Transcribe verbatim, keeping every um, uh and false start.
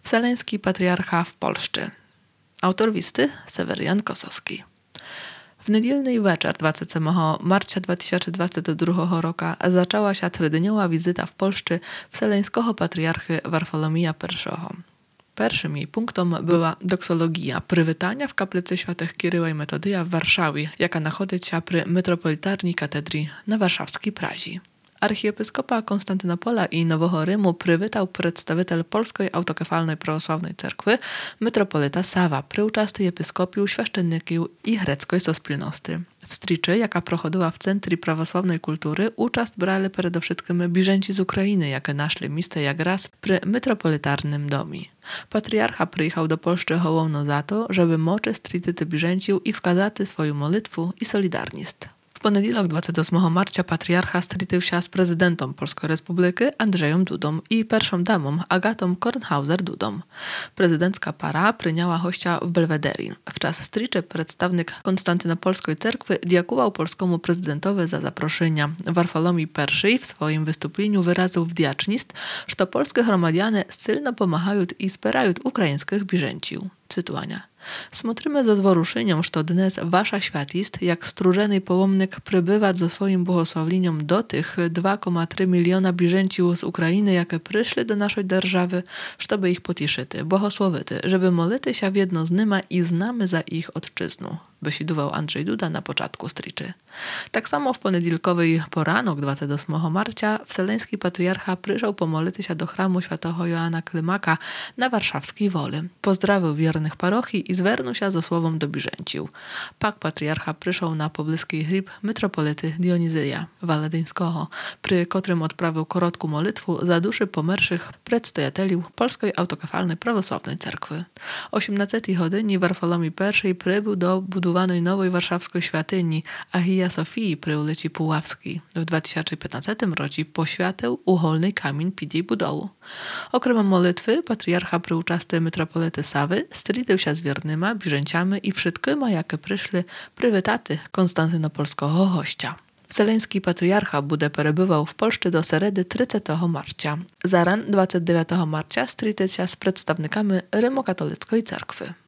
Wseleński patriarcha w Polszczy. Autor listy Seweryjan Kosowski. W niedzielny wieczór dwudziestego marca dwa tysiące dwudziestego drugiego roku zaczęła się trydniowa wizyta w Polszczy wseleńskiego patriarchy Warfolomija pierwszego. Pierwszym jej punktem była doksologia przywitania w kaplicy świętych Kiryła i Metodyja w Warszawie, jaka znajduje się przy metropolitarnej katedrii na warszawskiej Prazji. Archiepiskopa Konstantynopola i Nowego Rymu przywitał przedstawiciel Polskiej Autokefalnej Prawosławnej Cerkwy, metropolita Sawa, przy uczestniku episkopiu, świeszczenników i greckiej sospólności. W striczy, jaka prochodziła w Centrum Prawosławnej Kultury, uczest brali przede wszystkim bieżęci z Ukrainy, jakie naszli miejsce jak raz przy metropolitarnym domie. Patriarcha przyjechał do Polszczy hołowno za to, żeby mocze strity te bieżęcił i wkazać swoją modlitwę i solidarność. W poniedziałek dwudziestego ósmego marca patriarcha stritył się z prezydentem Polskiej Republiki Andrzejem Dudą i pierwszą damą Agatą Kornhauser-Dudą. Prezydencka para przyjęła hościa w Belwederin. W czas striczy przedstawnik Konstantynopolskiej Cerkwy dziękował polskiemu prezydentowi za zaproszenia. Warfolomij pierwszy w swoim wystąpieniu wyraził wdzięczność, że polskie gromadiany silno pomagają i wspierają ukraińskich bieżęciów. Cytuwania. Smotrzymy ze zworuszeniem, że dnes wasza światist, jak strużeny połomnik, przybywa ze swoim błogosławieniem do tych dwa przecinek trzy miliona bieżęciów z Ukrainy, jakie przyszli do naszej держawy, żeby ich pocieszyć, błogosławić, żeby modlity się w jedno z nimi i znamy za ich odczyznu, wysidował Andrzej Duda na początku striczy. Tak samo w poniedziałkowy poranek dwudziestego ósmego marca wseleński patriarcha przyszedł pomodlić się do chramu świętego Joana Klymaka na warszawskiej Woli. Pozdrawił wiernych parochii i zwernął się ze słowem do bieżęciów. Pak patriarcha przyszedł na pobliski hrib metropolity Dionizyja Waledyńskiego, przy którym odprawił krótką modlitwę za duszy pomerszych przedstawicieli Polskiej Autokefalnej Prawosławnej Cerkwy. O osiemnastej godzinie Warfolomij pierwszy przybył do budowanej nowej warszawskiej świątyni Achija Sofii przy ulicy Puławskiej. W dwa tysiące piętnastym roku poświęcił uholny kamień pід jej budową. Okrem modlitwy patriarcha przy uczestniku metropolity Sawy stritył się z wiernymi bieżęciami i wszystkimi, jakie przyszli przywitać konstantynopolskiego hościa. Wseleński patriarcha bude przebywał w Polsce do seredy trzydziestego marca. Zaran dwudziestego dziewiątego marca stritył się z przedstawnikami Rymokatolickiej Cerkwy.